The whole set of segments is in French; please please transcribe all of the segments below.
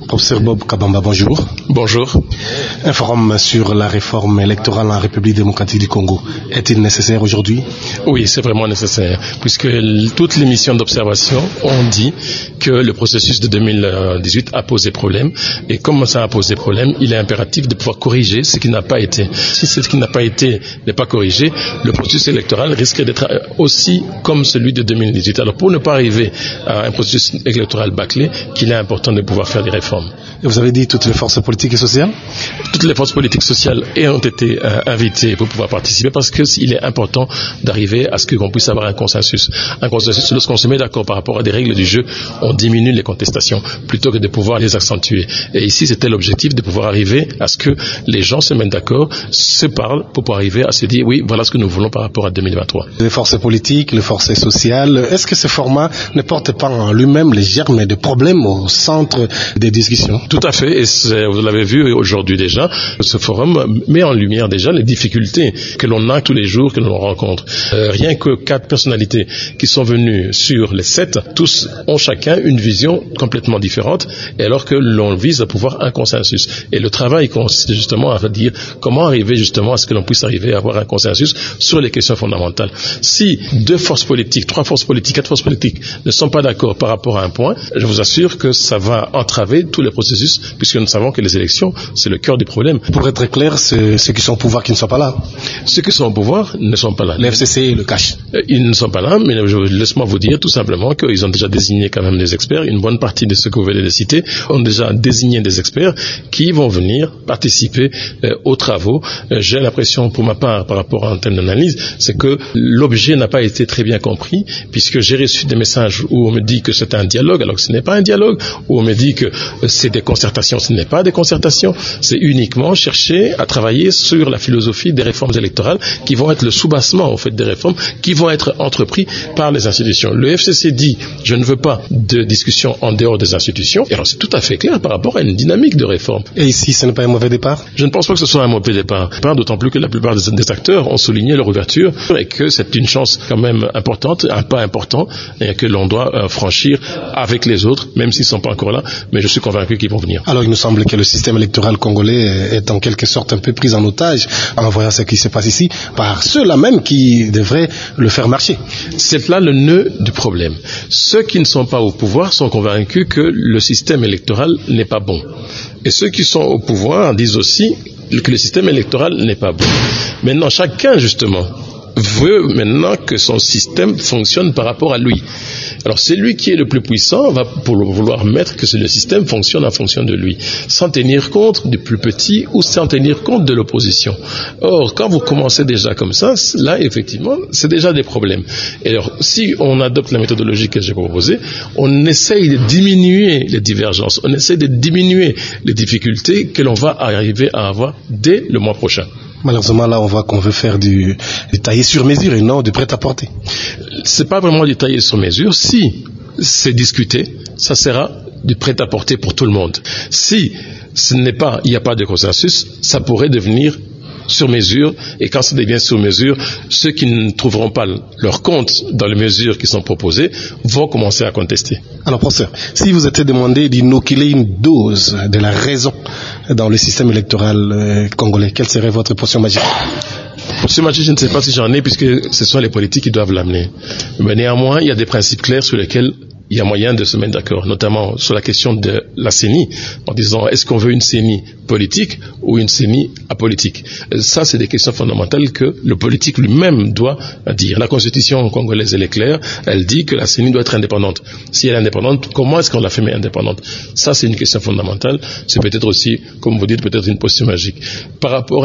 Professeur Bob Kabamba, bonjour. Bonjour. Un forum sur la réforme électorale en République démocratique du Congo, est-il nécessaire aujourd'hui? Oui, c'est vraiment nécessaire, puisque toutes les missions d'observation ont dit que le processus de 2018 a posé problème, et comme ça a posé problème, il est impératif de pouvoir corriger ce qui n'a pas été. Si ce qui n'a pas été n'est pas corrigé, le processus électoral risque d'être aussi comme celui de 2018. Alors pour ne pas arriver à un processus électoral bâclé, qu'il est important de pouvoir faire des réformes. Et vous avez dit toutes les forces politiques et sociales? Toutes les forces politiques sociales ont été invitées pour pouvoir participer, parce qu'il est important d'arriver à ce qu'on puisse avoir un consensus. Un consensus, lorsqu'on se met d'accord par rapport à des règles du jeu, on diminue les contestations plutôt que de pouvoir les accentuer. Et ici, c'était l'objectif de pouvoir arriver à ce que les gens se mettent d'accord, se parlent pour pouvoir arriver à se dire oui, voilà ce que nous voulons par rapport à 2023. Les forces politiques, les forces sociales, est-ce que ce format ne porte pas en lui-même les germes de problèmes au centre des discussions? Tout à fait, et vous l'avez vu aujourd'hui déjà, ce forum met en lumière déjà les difficultés que l'on a tous les jours, que l'on rencontre. Rien que 4 personnalités qui sont venues sur les 7, tous ont chacun une vision complètement différente, et alors que l'on vise à pouvoir un consensus. Et le travail consiste justement à dire comment arriver justement à ce que l'on puisse arriver à avoir un consensus sur les questions fondamentales. Si 2 forces politiques, 3 forces politiques, 4 forces politiques ne sont pas d'accord par rapport à un point, je vous assure que ça va entraver tous les processus, puisque nous savons que les élections, c'est le cœur du problème. Pour être clair, c'est ceux qui sont au pouvoir qui ne sont pas là. Ceux qui sont au pouvoir ne sont pas là. Les FCC le cachent. Ils ne sont pas là, mais laisse-moi vous dire tout simplement qu'ils ont déjà désigné quand même des experts. Une bonne partie de ceux que vous venez de citer ont déjà désigné des experts qui vont venir participer aux travaux. J'ai l'impression, pour ma part, par rapport à un thème d'analyse, c'est que l'objet n'a pas été très bien compris, puisque j'ai reçu des messages où on me dit que c'est un dialogue, alors que ce n'est pas un dialogue, où on me dit que c'est des concertations, ce n'est pas des concertations, c'est uniquement chercher à travailler sur la philosophie des réformes électorales qui vont être le soubassement, en fait, des réformes qui vont être entreprises par les institutions. Le FCC dit, je ne veux pas de discussion en dehors des institutions, et alors c'est tout à fait clair par rapport à une dynamique de réforme. Et ici, ce n'est pas un mauvais départ? Je ne pense pas que ce soit un mauvais départ, d'autant plus que la plupart des acteurs ont souligné leur ouverture, et que c'est une chance quand même importante, un pas important, et que l'on doit franchir avec les autres, même s'ils ne sont pas encore là, mais je suis convaincu qu'ils vont venir. Alors il nous semble que le système électoral congolais est en quelque sorte un peu pris en otage en voyant ce qui se passe ici par ceux-là même qui devraient le faire marcher. C'est là le nœud du problème. Ceux qui ne sont pas au pouvoir sont convaincus que le système électoral n'est pas bon. Et ceux qui sont au pouvoir disent aussi que le système électoral n'est pas bon. Maintenant, chacun justement veut maintenant que son système fonctionne par rapport à lui. Alors celui qui est le plus puissant va vouloir mettre que le système fonctionne en fonction de lui, sans tenir compte du plus petit ou sans tenir compte de l'opposition. Or, quand vous commencez déjà comme ça, là effectivement, c'est déjà des problèmes. Et alors, si on adopte la méthodologie que j'ai proposée, on essaye de diminuer les divergences, on essaye de diminuer les difficultés que l'on va arriver à avoir dès le mois prochain. Malheureusement, là, on voit qu'on veut faire du taillé sur mesure et non du prêt-à-porter. C'est pas vraiment du taillé sur mesure. Si c'est discuté, ça sera du prêt-à-porter pour tout le monde. Si il n'y a pas de consensus, ça pourrait devenir sur mesure, et quand ça devient sur mesure, ceux qui ne trouveront pas leur compte dans les mesures qui sont proposées vont commencer à contester. Alors professeur, si vous étiez demandé d'inoculer une dose de la raison dans le système électoral congolais, quelle serait votre potion magique? Potion magique, je ne sais pas si j'en ai, puisque ce sont les politiques qui doivent l'amener. Mais néanmoins, il y a des principes clairs sur lesquels il y a moyen de se mettre d'accord, notamment sur la question de la CENI, en disant est-ce qu'on veut une CENI politique ou une CENI apolitique. Ça, c'est des questions fondamentales que le politique lui-même doit dire. La constitution congolaise, elle est claire, elle dit que la CENI doit être indépendante. Si elle est indépendante, comment est-ce qu'on la fait indépendante? Ça, c'est une question fondamentale. C'est peut-être aussi, comme vous dites, peut-être une potion magique. Par rapport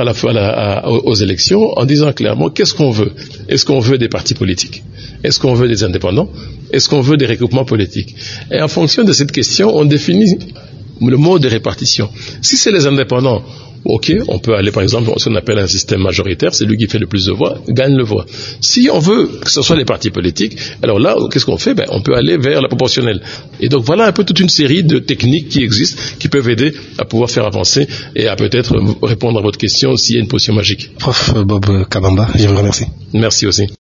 aux élections, en disant clairement qu'est-ce qu'on veut? Est-ce qu'on veut des partis politiques? Est-ce qu'on veut des indépendants? Est-ce qu'on veut des regroupements politiques? Et en fonction de cette question, on définit le mode de répartition. Si c'est les indépendants, ok, on peut aller par exemple ce qu'on appelle un système majoritaire, c'est lui qui fait le plus de voix, gagne le voix. Si on veut que ce soit les partis politiques, alors là, qu'est-ce qu'on fait? On peut aller vers la proportionnelle. Et donc voilà un peu toute une série de techniques qui existent, qui peuvent aider à pouvoir faire avancer et à peut-être répondre à votre question s'il y a une potion magique. Prof Bob Kabamba, je vous remercie. Merci aussi.